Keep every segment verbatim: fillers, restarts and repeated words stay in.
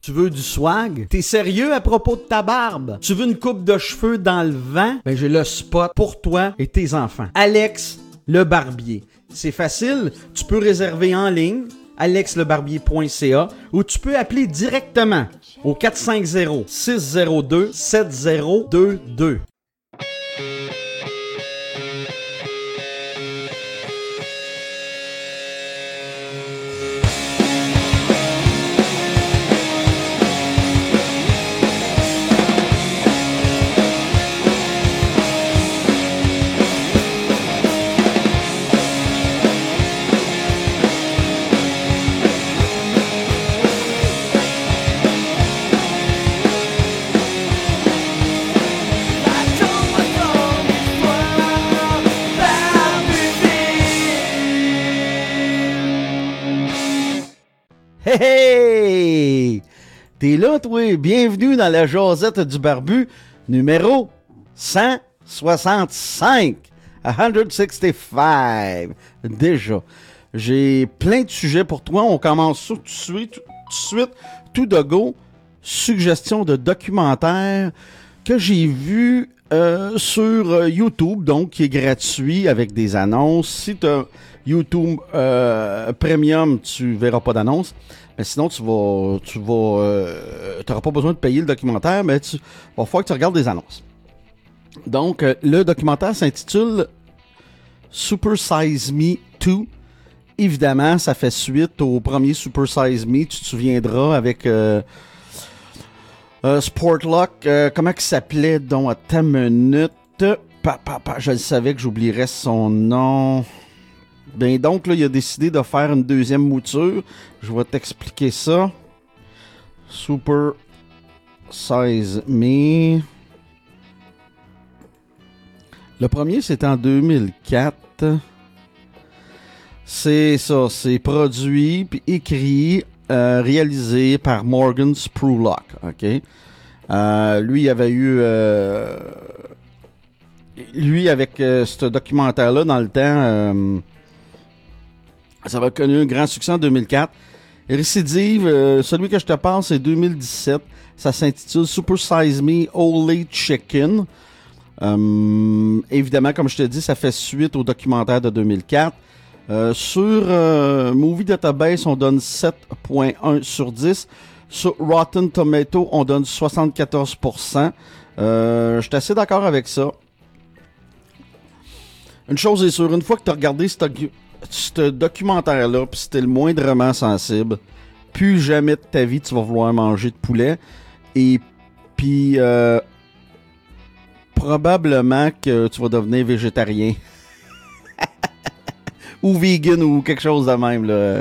Tu veux du swag? T'es sérieux à propos de ta barbe? Tu veux une coupe de cheveux dans le vent? Ben j'ai le spot pour toi et tes enfants. Alex le Barbier. C'est facile, tu peux réserver en ligne, alex le barbier point c a, ou tu peux appeler directement au quatre cinq zéro, six zéro deux, sept zéro deux deux. Hey, hey! T'es là, toi? Bienvenue dans la jasette du barbu, numéro cent soixante-cinq. cent soixante-cinq. Déjà. J'ai plein de sujets pour toi. On commence ça tout de suite, tout de suite, tout de go. Suggestion de documentaire que j'ai vu euh, sur YouTube, donc qui est gratuit avec des annonces. Si t'as YouTube euh, Premium, tu verras pas d'annonce. Mais sinon, tu vas, tu vas, euh, t'auras pas besoin de payer le documentaire, mais tu va falloir que tu regardes des annonces. Donc, euh, le documentaire s'intitule Super Size Me deux. Évidemment, ça fait suite au premier Super Size Me. Tu te souviendras avec euh, euh, Sportlock. Euh, comment il s'appelait donc à ta minute? Pa, pa, pa, je le savais que j'oublierais son nom. Ben donc, là, il a décidé de faire une deuxième mouture. Je vais t'expliquer ça. Super Size Me. Le premier, c'était en deux mille quatre. C'est ça, c'est produit puis écrit, euh, réalisé par Morgan Spurlock. OK? Euh, lui, il avait eu... Euh, lui, avec euh, ce documentaire-là, dans le temps... Euh, Ça avait connu un grand succès en deux mille quatre. Récidive, euh, celui que je te parle, c'est deux mille dix-sept. Ça s'intitule Super Size Me Holy Chicken. Euh, évidemment, comme je te dis, ça fait suite au documentaire de deux mille quatre. Euh, sur euh, Movie Database, on donne sept virgule un sur dix. Sur Rotten Tomato, on donne soixante-quatorze pour cent. Euh, je suis assez d'accord avec ça. Une chose est sûre, une fois que tu as regardé ce docu- ce documentaire-là, puis si t'es le moindrement sensible, plus jamais de ta vie tu vas vouloir manger de poulet. Et puis euh, probablement que tu vas devenir végétarien. Ou vegan ou quelque chose de même, là.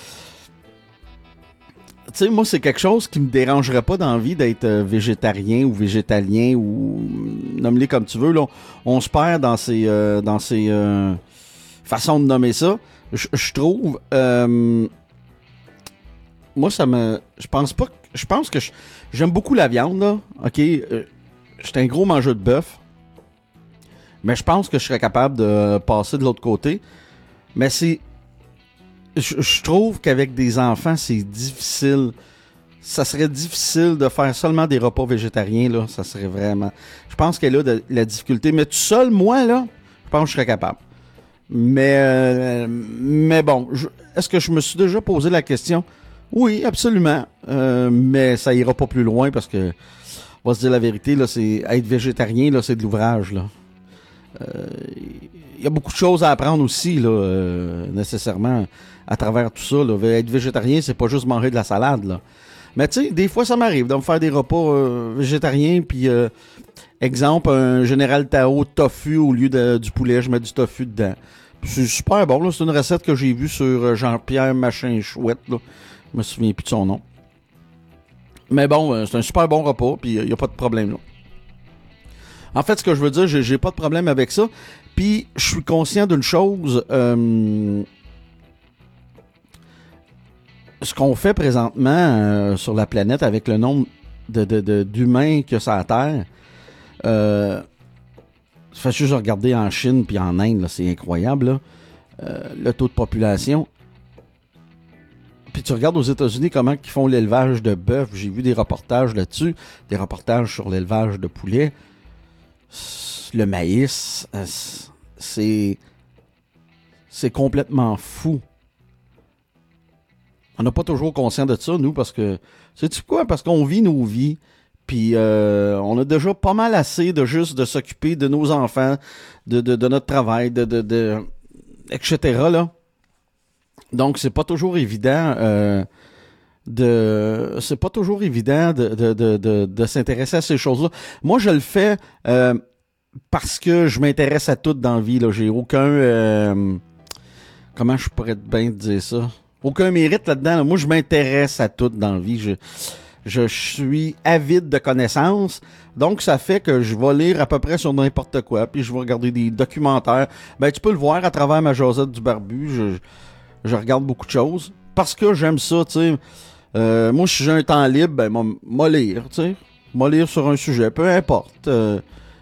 Tu sais, moi, c'est quelque chose qui me dérangerait pas d'envie d'être végétarien ou végétalien ou nomme-les comme tu veux, là. On se perd dans ces euh, dans ces euh, façons de nommer ça. Je, je trouve euh, moi ça me je pense pas que, je pense que je, j'aime beaucoup la viande, là. OK, euh, j'étais un gros mangeur de bœuf. Mais je pense que je serais capable de passer de l'autre côté. Mais c'est je, je trouve qu'avec des enfants, c'est difficile. Ça serait difficile de faire seulement des repas végétariens, là. Ça serait vraiment... Je pense qu'elle a de la difficulté. Mais tout seul, moi, là, je pense que je serais capable. Mais, euh, mais bon, je, est-ce que je me suis déjà posé la question? Oui, absolument. Euh, mais ça ira pas plus loin parce que, on va se dire la vérité, là, c'est être végétarien, là, c'est de l'ouvrage, là. Il euh, y a beaucoup de choses à apprendre aussi, là, euh, nécessairement, à travers tout ça. Là. Être végétarien, c'est pas juste manger de la salade, là. Mais tu sais, des fois, ça m'arrive de me faire des repas euh, végétariens, puis euh, exemple, un Général Tao tofu au lieu de, du poulet, je mets du tofu dedans. Puis c'est super bon, là. C'est une recette que j'ai vue sur Jean-Pierre Machin Chouette, là. Je me souviens plus de son nom. Mais bon, euh, c'est un super bon repas, puis il n'y a pas de problème, là. En fait, ce que je veux dire, j'ai, j'ai pas de problème avec ça. Puis, je suis conscient d'une chose. Euh, ce qu'on fait présentement euh, sur la planète avec le nombre de, de, de, d'humains qu'il y a sur la Terre, euh, ça fait juste regarder en Chine puis en Inde, là, c'est incroyable, là, euh, le taux de population. Puis tu regardes aux États-Unis comment ils font l'élevage de bœuf. J'ai vu des reportages là-dessus, des reportages sur l'élevage de poulet. Le maïs, c'est c'est complètement fou. On n'a pas toujours conscience de ça, nous, parce que, sais-tu quoi? Parce qu'on vit nos vies, puis euh, on a déjà pas mal assez de juste de s'occuper de nos enfants, de, de, de notre travail, de, de, de et cetera, là. Donc, c'est pas toujours évident euh, de c'est pas toujours évident de, de, de, de, de s'intéresser à ces choses-là. Moi, je le fais euh, parce que je m'intéresse à tout dans la vie, là. J'ai aucun... Euh, comment je pourrais bien te dire ça? Aucun mérite là-dedans. Là. Moi, je m'intéresse à tout dans la vie. Je, je suis avide de connaissances. Donc, ça fait que je vais lire à peu près sur n'importe quoi. Puis, je vais regarder des documentaires. Ben, tu peux le voir à travers ma Josette du Barbu. Je, je regarde beaucoup de choses. Parce que j'aime ça, tu sais. Euh, moi, si j'ai un temps libre, ben, moi, moi lire, tu sais. Moi lire sur un sujet. Peu importe. Euh,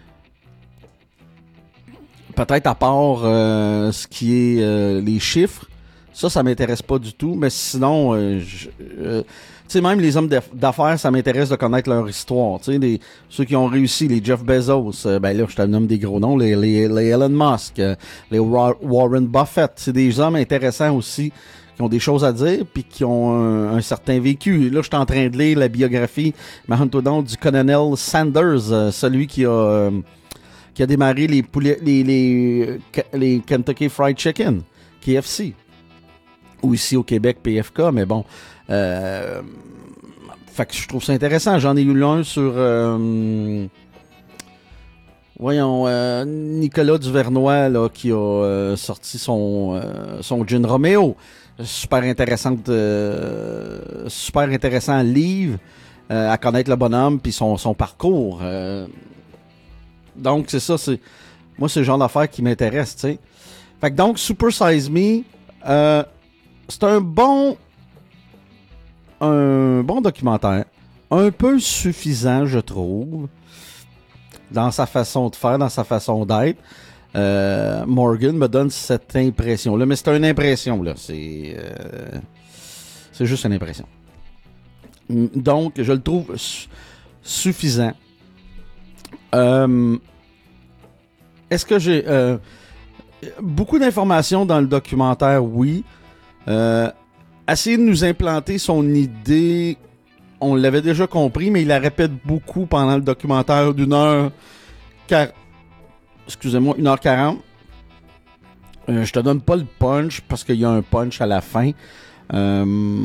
peut-être à part euh, ce qui est euh, les chiffres. Ça, ça m'intéresse pas du tout. Mais sinon, euh, je, euh, tu sais, même les hommes d'affaires, ça m'intéresse de connaître leur histoire. Tu sais, les, ceux qui ont réussi, les Jeff Bezos, euh, ben là, je te nomme des gros noms, les, les, les Elon Musk, euh, les Warren Buffett. C'est des hommes intéressants aussi, qui ont des choses à dire, puis qui ont un, un certain vécu. Là, je suis en train de lire la biographie, Mahanto donc, du colonel Sanders, euh, celui qui a... Euh, qui a démarré les poulets, les, les, les Kentucky Fried Chicken, K F C. Ou ici au Québec, P F K, mais bon. Euh, fait que je trouve ça intéressant. J'en ai eu un sur... Euh, voyons, euh, Nicolas Duvernois, là, qui a euh, sorti son, euh, son Gin Romeo. Super intéressante, euh, super intéressant livre euh, à connaître le bonhomme puis son, son parcours. Euh, donc, c'est ça, c'est... Moi, c'est le genre d'affaires qui m'intéresse, tu sais. Fait que donc, Super Size Me... Euh, c'est un bon un bon documentaire, un peu suffisant, je trouve, dans sa façon de faire, dans sa façon d'être. Euh, Morgan me donne cette impression-là, mais c'est une impression, là. C'est euh, c'est juste une impression. Donc, je le trouve su- suffisant. Euh, est-ce que j'ai... Euh, beaucoup d'informations dans le documentaire, oui. Euh, essayer de nous implanter son idée, on l'avait déjà compris, mais il la répète beaucoup pendant le documentaire d'une heure, car, excusez-moi, une heure quarante. Euh, je te donne pas le punch parce qu'il y a un punch à la fin. Euh,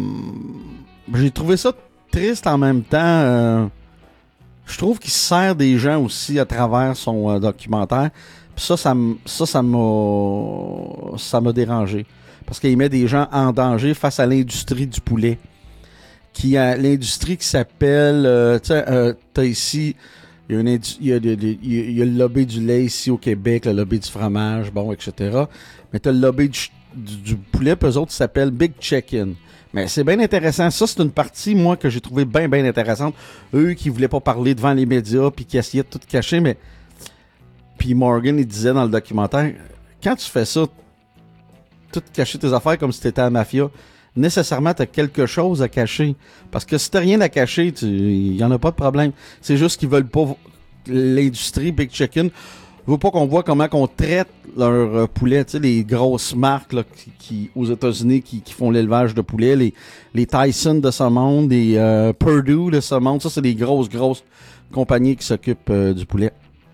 j'ai trouvé ça triste en même temps. Euh, je trouve qu'il sert des gens aussi à travers son euh, documentaire. Puis ça, ça m'a, ça, ça m'a, ça m'a dérangé. Parce qu'il met des gens en danger face à l'industrie du poulet. Qui a l'industrie qui s'appelle... Euh, tu sais, euh, t'as ici... Il y, a une indu- il, y a de, de, il y a le lobby du lait ici au Québec, le lobby du fromage, bon, et cetera. Mais t'as le lobby du, du, du poulet, puis eux autres s'appellent Big Chicken. Mais c'est bien intéressant. Ça, c'est une partie, moi, que j'ai trouvé bien, bien intéressante. Eux qui voulaient pas parler devant les médias, puis qui essayaient de tout cacher, mais... Puis Morgan, il disait dans le documentaire, quand tu fais ça, tout cacher tes affaires comme si t'étais à la mafia, nécessairement t'as quelque chose à cacher. Parce que si t'as rien à cacher, il y en a pas de problème. C'est juste qu'ils veulent pas, l'industrie Big Chicken veut pas qu'on voit comment qu'on traite leur euh, poulet, tu sais, les grosses marques là, qui, qui aux États-Unis qui, qui font l'élevage de poulet, les, les Tyson de ce monde, les euh, Purdue de ce monde, ça c'est des grosses, grosses compagnies qui s'occupent euh, du poulet.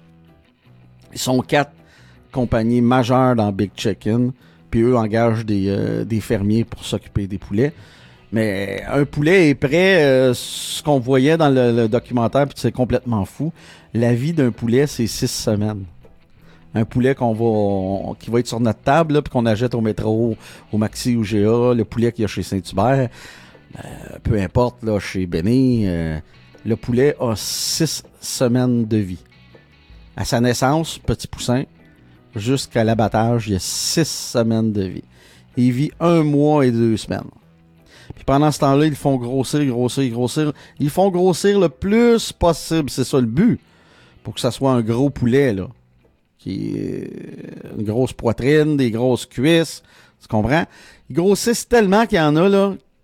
Ils sont quatre compagnies majeures dans Big Chicken. Puis eux engagent des, euh, des fermiers pour s'occuper des poulets. Mais un poulet est prêt, euh, ce qu'on voyait dans le, le documentaire, puis c'est complètement fou. La vie d'un poulet, c'est six semaines. Un poulet qu'on va, on, qui va être sur notre table, là, puis qu'on achète au métro, au Maxi ou G A, le poulet qu'il y a chez Saint-Hubert, euh, peu importe, là, chez Benny, euh, le poulet a six semaines de vie. À sa naissance, petit poussin, jusqu'à l'abattage, il y a six semaines de vie. Il vit un mois et deux semaines. Puis pendant ce temps-là, ils le font grossir, grossir, grossir. Ils font grossir le plus possible. C'est ça le but. Pour que ça soit un gros poulet, là. Qui est une grosse poitrine, des grosses cuisses. Tu comprends? Ils grossissent tellement qu'il y en a, là.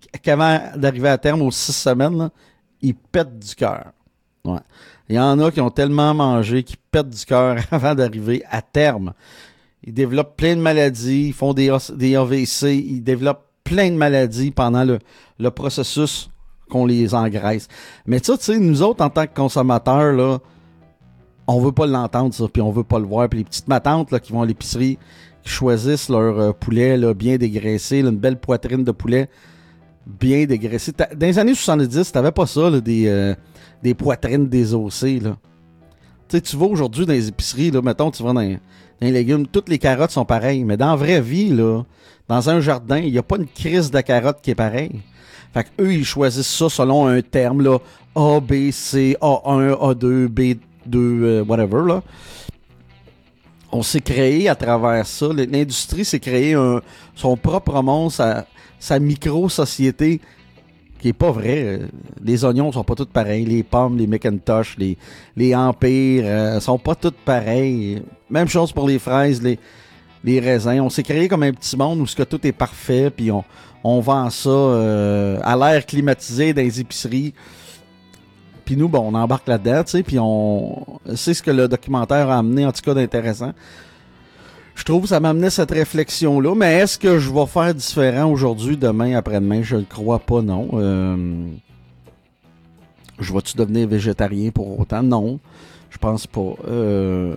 qu'avant d'arriver à terme aux six semaines, là, ils pètent du cœur. Ouais. Il y en a qui ont tellement mangé qu'ils pètent du cœur avant d'arriver à terme. Ils développent plein de maladies, ils font des, des A V C, ils développent plein de maladies pendant le, le processus qu'on les engraisse. Mais ça, tu sais, nous autres, en tant que consommateurs, là, on veut pas l'entendre, ça, puis on veut pas le voir. Puis les petites matantes là, qui vont à l'épicerie, qui choisissent leur euh, poulet là, bien dégraissé, là, une belle poitrine de poulet bien dégraissée. T'as, dans les années soixante-dix, t'avais pas ça, là, des, euh, des poitrines désossées, là. Tu sais, tu vas aujourd'hui dans les épiceries, là, mettons, tu vas dans, dans les légumes, toutes les carottes sont pareilles. Mais dans la vraie vie, là, dans un jardin, il n'y a pas une crise de carotte qui est pareille. Fait qu'eux, ils choisissent ça selon un terme, là, A, B, C, A un, A deux, B deux, euh, whatever, là. On s'est créé à travers ça. L'industrie s'est créé un, son propre monde, sa, sa micro-société qui est pas vrai. Les oignons sont pas tous pareils. Les pommes, les Macintosh, les, les Empire euh, sont pas tous pareils. Même chose pour les fraises, les, les raisins. On s'est créé comme un petit monde où ce que tout est parfait, puis on, on vend ça euh, à l'air climatisé dans les épiceries. Puis nous, bon, on embarque là-dedans, tu sais, puis on... C'est ce que le documentaire a amené, en tout cas, d'intéressant. Je trouve que ça m'a amené cette réflexion-là, mais est-ce que je vais faire différent aujourd'hui, demain, après-demain? Je ne crois pas, non. Euh... Je vais-tu devenir végétarien pour autant? Non, je pense pas. Euh...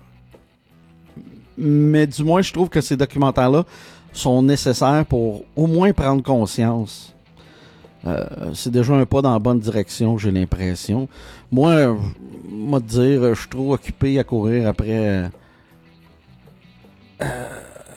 Mais du moins, je trouve que ces documentaires-là sont nécessaires pour au moins prendre conscience. Euh, c'est déjà un pas dans la bonne direction, j'ai l'impression. Moi, moi te dire, je suis trop occupé à courir après... Euh,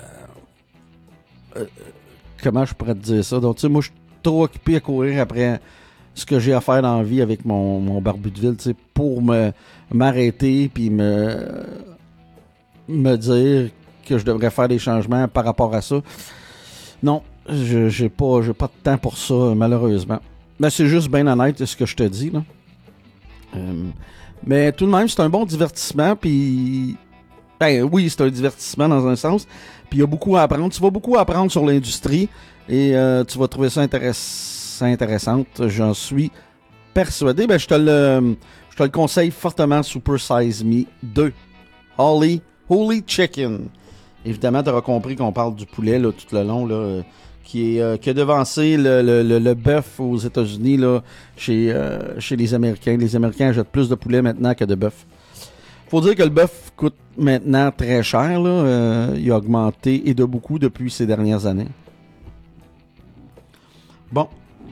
euh, comment je pourrais te dire ça? Donc, tu sais, moi, je suis trop occupé à courir après ce que j'ai à faire dans la vie avec mon, mon barbu de ville, tu sais, pour me, m'arrêter puis me, me dire que je devrais faire des changements par rapport à ça. Non. Je j'ai pas j'ai pas de temps pour ça, malheureusement. Mais c'est juste bien honnête ce que je te dis, là. Euh, mais tout de même, c'est un bon divertissement, puis... Ben oui, c'est un divertissement dans un sens, puis il y a beaucoup à apprendre. Tu vas beaucoup apprendre sur l'industrie, et euh, tu vas trouver ça intéress- intéressante, j'en suis persuadé. Ben je te le je te le conseille fortement, Super Size Me deux. Holy, Holy Chicken. Évidemment, tu auras compris qu'on parle du poulet là, tout le long, là... Qui, est, euh, qui a devancé le, le, le, le bœuf aux États-Unis là, chez, euh, chez les Américains. Les Américains achètent plus de poulet maintenant que de bœuf. Faut dire que le bœuf coûte maintenant très cher. Là. Euh, il a augmenté et de beaucoup depuis ces dernières années. Bon.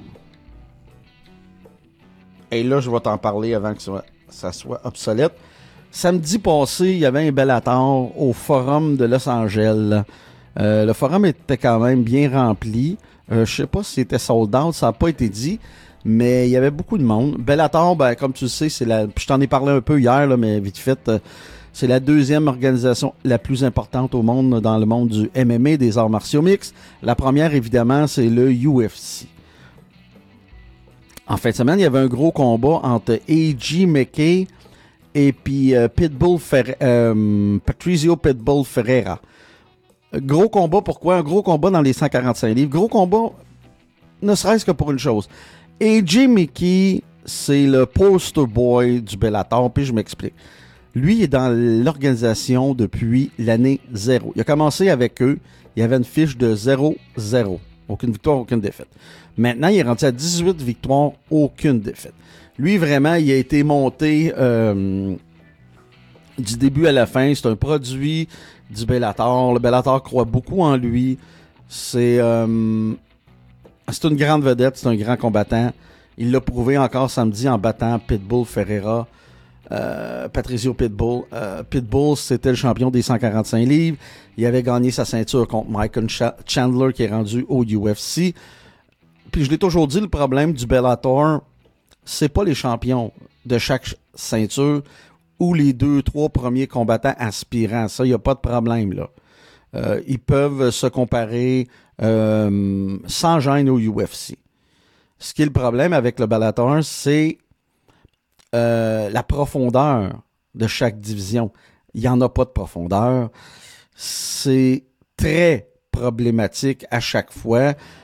Et là, je vais t'en parler avant que ça, ça soit obsolète. Samedi passé, il y avait un Bellator au Forum de Los Angeles. Euh, le forum était quand même bien rempli. Euh, je sais pas si c'était sold out, ça n'a pas été dit, mais il y avait beaucoup de monde. Bellator, ben, comme tu le sais, c'est la. Je t'en ai parlé un peu hier, là, mais vite fait, euh, c'est la deuxième organisation la plus importante au monde dans le monde du M M A, des arts martiaux mixtes. La première, évidemment, c'est le U F C. En fin de semaine, il y avait un gros combat entre A J McKay et puis euh, Pitbull Fer- euh, Patricio Pitbull Ferreira. Gros combat, pourquoi? Un gros combat dans les cent quarante-cinq livres. Gros combat, ne serait-ce que pour une chose. A J McKay, c'est le poster boy du Bellator, puis je m'explique. Lui, il est dans l'organisation depuis l'année zéro. Il a commencé avec eux, il avait une fiche de zéro zéro. Aucune victoire, aucune défaite. Maintenant, il est rendu à dix-huit victoires, aucune défaite. Lui, vraiment, il a été monté euh, du début à la fin. C'est un produit du Bellator. Le Bellator croit beaucoup en lui. C'est, euh, c'est une grande vedette, c'est un grand combattant. Il l'a prouvé encore samedi en battant Pitbull Ferreira. Euh, Patricio Pitbull. Euh, Pitbull, c'était le champion des cent quarante-cinq livres. Il avait gagné sa ceinture contre Michael Chandler qui est rendu au U F C. Puis je l'ai toujours dit, le problème du Bellator, c'est pas les champions de chaque ceinture ou les deux, trois premiers combattants aspirants. Ça, il n'y a pas de problème, là. Euh, ils peuvent se comparer euh, sans gêne au U F C. Ce qui est le problème avec le Bellator, c'est euh, la profondeur de chaque division. Il n'y en a pas de profondeur. C'est très problématique à chaque fois.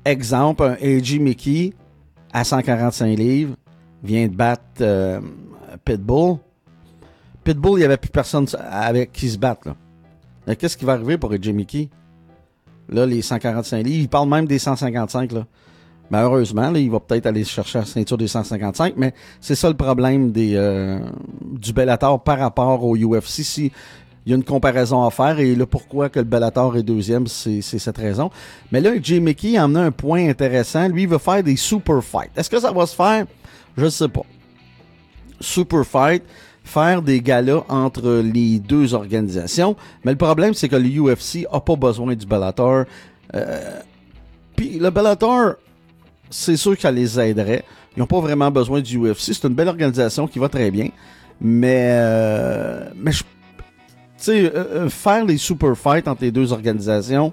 exemple, un A J Mickey à cent quarante-cinq livres vient de battre euh, Pitbull. Pitbull, il n'y avait plus personne avec qui se battre. Là. Là, qu'est-ce qui va arriver pour A J Mickey? Là, les cent quarante-cinq livres, il parle même des cent cinquante-cinq. Là. Malheureusement, là, il va peut-être aller chercher la ceinture des cent cinquante-cinq, mais c'est ça le problème des, euh, du Bellator par rapport au U F C. Si il y a une comparaison à faire, et là, pourquoi que le Bellator est deuxième, c'est, c'est cette raison. Mais là, Jay Mickey a amené un point intéressant. Lui, il veut faire des super fights. Est-ce que ça va se faire? Je ne sais pas. Super fight, faire des galas entre les deux organisations. Mais le problème, c'est que le U F C n'a pas besoin du Bellator. Euh, Puis le Bellator, c'est sûr que ça les aiderait. Ils n'ont pas vraiment besoin du U F C. C'est une belle organisation qui va très bien. Mais, euh, mais je Tu sais, euh, faire les super fights entre les deux organisations,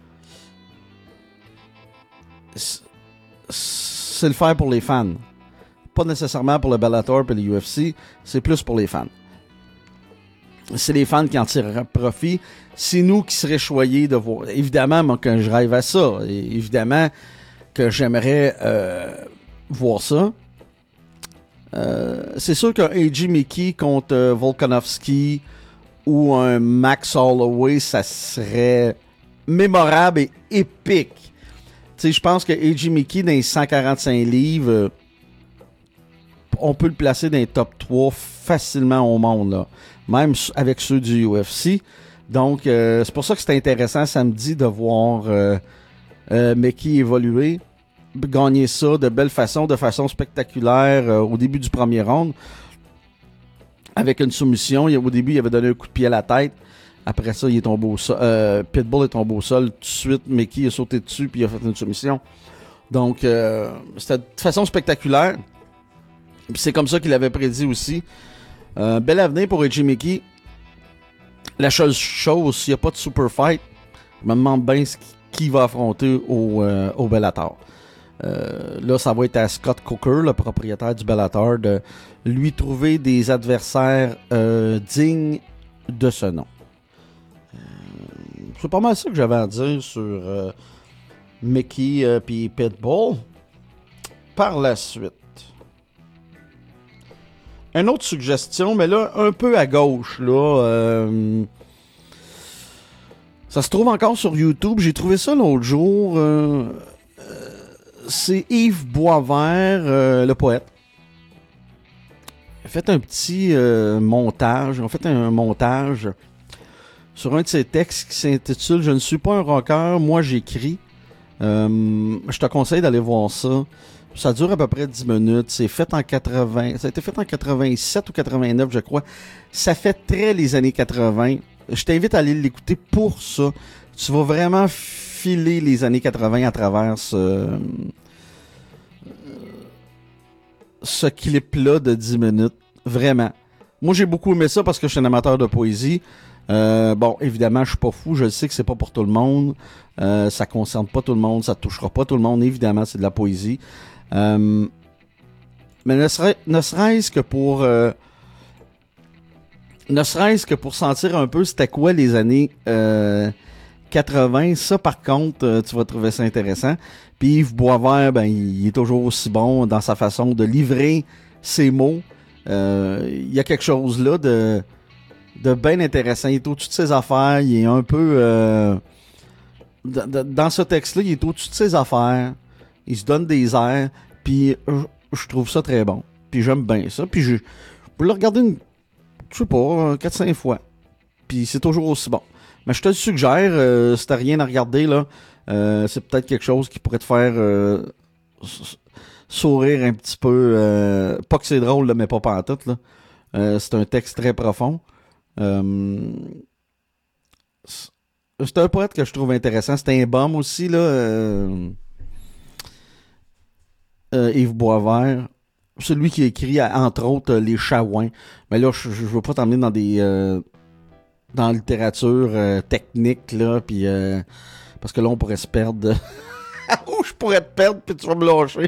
c'est le faire pour les fans. Pas nécessairement pour le Bellator et le U F C, c'est plus pour les fans. C'est les fans qui en tireraient profit. C'est nous qui serions choyés de voir. Évidemment, moi, quand je rêve à ça, évidemment que j'aimerais euh, voir ça. Euh, c'est sûr qu'un A J Mickey contre euh, Volkanovski ou un Max Holloway, ça serait mémorable et épique. Tu sais, je pense que A J Mickey, dans les cent quarante-cinq livres, euh, on peut le placer dans les top trois facilement au monde, là. Même avec ceux du U F C. Donc, euh, c'est pour ça que c'est intéressant samedi de voir euh, euh, Mickey évoluer, gagner ça de belle façon, de façon spectaculaire euh, au début du premier round. Avec une soumission, il, au début, il avait donné un coup de pied à la tête. Après ça, il est tombé au sol. Euh, Pitbull est tombé au sol. Tout de suite, Mickey a sauté dessus puis il a fait une soumission. Donc, euh, c'était de façon spectaculaire. Puis c'est comme ça qu'il avait prédit aussi. Euh, bel avenir pour A J Mickey. La seule chose, s'il n'y a pas de super fight, je me demande bien ce qui va affronter au, euh, au Bellator. Euh, là, ça va être à Scott Coker, le propriétaire du Bellator, de lui trouver des adversaires euh, dignes de ce nom. Euh, c'est pas mal ça que j'avais à dire sur euh, Mickey et euh, Pitbull. Par la suite, une autre suggestion, mais là, un peu à gauche, là. Euh, ça se trouve encore sur YouTube. J'ai trouvé ça l'autre jour. Euh, euh, c'est Yves Boisvert, euh, le poète. Il a fait un petit euh, montage. On a fait un montage sur un de ses textes qui s'intitule « Je ne suis pas un rocker, moi j'écris euh, ». Je te conseille d'aller voir ça. Ça dure à peu près dix minutes. C'est fait en quatre-vingts. Ça a été fait en quatre-vingt-sept ou quatre-vingt-neuf, je crois. Ça fait très les années quatre-vingts. Je t'invite à aller l'écouter pour ça. Tu vas vraiment filer les années quatre-vingts à travers ce, ce clip-là de dix minutes. Vraiment. Moi, j'ai beaucoup aimé ça parce que je suis un amateur de poésie. Euh, bon, évidemment, je suis pas fou. Je sais que c'est pas pour tout le monde. Euh, ça concerne pas tout le monde. Ça touchera pas tout le monde. Évidemment, c'est de la poésie. Euh, mais ne, serait, ne serait-ce que pour euh, ne serait-ce que pour sentir un peu c'était quoi les années euh, quatre-vingts, ça par contre euh, tu vas trouver ça intéressant. Puis Yves Boisvert, ben il est toujours aussi bon dans sa façon de livrer ses mots. Euh, il y a quelque chose là de de bien intéressant. Il est au-dessus de ses affaires. Il est un peu euh, de, de, dans ce texte-là, il est au-dessus de ses affaires. Il se donne des airs, puis je, je trouve ça très bon. Puis j'aime bien ça. Puis je, je peux le regarder, une, je sais pas, quatre cinq fois. Puis c'est toujours aussi bon. Mais je te le suggère, euh, si t'as rien à regarder, là, euh, c'est peut-être quelque chose qui pourrait te faire euh, sourire un petit peu. Euh, pas que c'est drôle, là, mais pas pantoute, là. Euh, c'est un texte très profond. Euh, c'est un poète que je trouve intéressant. C'est un bum aussi, là. Euh, Euh, Yves Boisvert, celui qui a écrit entre autres euh, Les Chouins. Mais là, je, je veux pas t'emmener dans des euh, dans la littérature euh, technique là, puis euh, parce que là on pourrait se perdre. Où je pourrais te perdre puis tu vas me lâcher.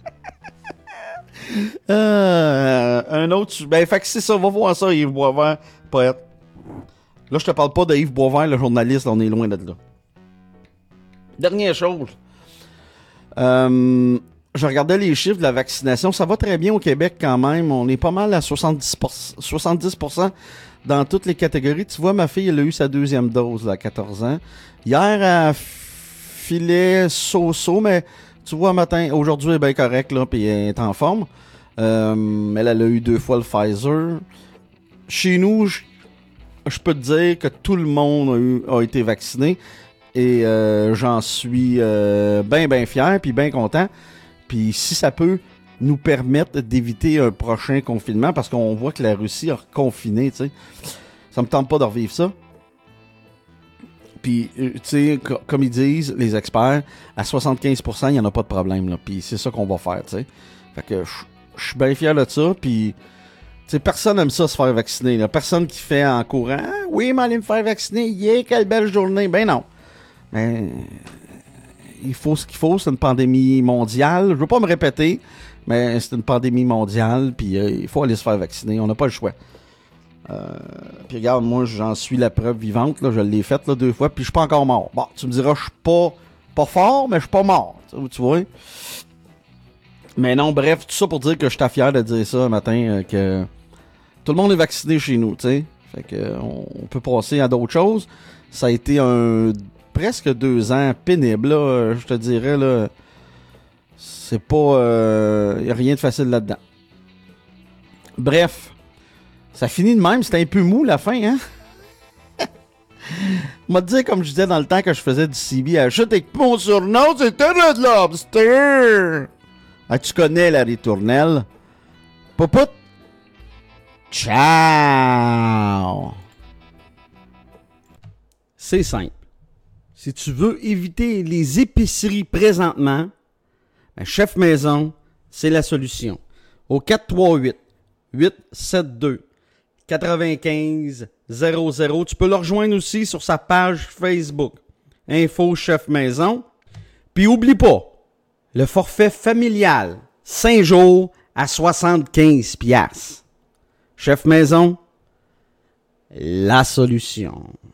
euh, un autre, ben fait que c'est ça, va voir ça Yves Boisvert, poète. Là je te parle pas de Yves Boisvert, le journaliste, on est loin de là. Dernière chose. Euh, je regardais les chiffres de la vaccination. Ça va très bien au Québec quand même. On est pas mal à soixante-dix pour cent, soixante-dix pour cent dans toutes les catégories. Tu vois, ma fille, elle a eu sa deuxième dose là, à quatorze ans. Hier, elle filait so-so, mais tu vois, matin, aujourd'hui, elle est bien correcte, là, puis elle est en forme. Euh, elle, elle a eu deux fois le Pfizer. Chez nous, je, je peux te dire que tout le monde a, eu, a été vacciné. Et euh, j'en suis euh, bien, bien fier, puis bien content. Puis si ça peut nous permettre d'éviter un prochain confinement, parce qu'on voit que la Russie a reconfiné, tu sais. Ça me tente pas de revivre ça. Puis, tu sais, co- comme ils disent, les experts, à soixante-quinze pour cent, il n'y en a pas de problème, là. Puis c'est ça qu'on va faire, tu sais. Fait que je suis bien fier de ça, puis... Tu sais, personne n'aime ça se faire vacciner, là. Personne qui fait en courant, ah, oui, mais allez me faire vacciner, yeah, quelle belle journée. Ben non. Mais il faut ce qu'il faut, c'est une pandémie mondiale. Je veux pas me répéter, mais c'est une pandémie mondiale, puis euh, il faut aller se faire vacciner. On n'a pas le choix. Euh, puis regarde, moi, j'en suis la preuve vivante. Là, je l'ai faite là, deux fois, puis je suis pas encore mort. Bon, tu me diras, je suis pas, pas fort, mais je suis pas mort. Tu vois? Mais non, bref, tout ça pour dire que je suis fier de dire ça un matin, euh, que tout le monde est vacciné chez nous, tu sais. Fait que euh, on peut passer à d'autres choses. Ça a été un presque deux ans pénibles, là, je te dirais, là. C'est pas... Euh, y a rien de facile là-dedans. Bref, ça finit de même. C'était un peu mou, la fin, hein? On m'a dit, comme je disais dans le temps que je faisais du C B, achète avec mon surnom, c'était Red Lobster! Ah, tu connais la ritournelle. Popout! Ciao! C'est simple. Si tu veux éviter les épiceries présentement, ben Chef Maison, c'est la solution. Au quatre trois huit, huit sept deux, neuf cinq zéro zéro. Tu peux le rejoindre aussi sur sa page Facebook. Info Chef Maison. Puis oublie pas, le forfait familial, cinq jours à soixante-quinze piastres. Chef Maison, la solution.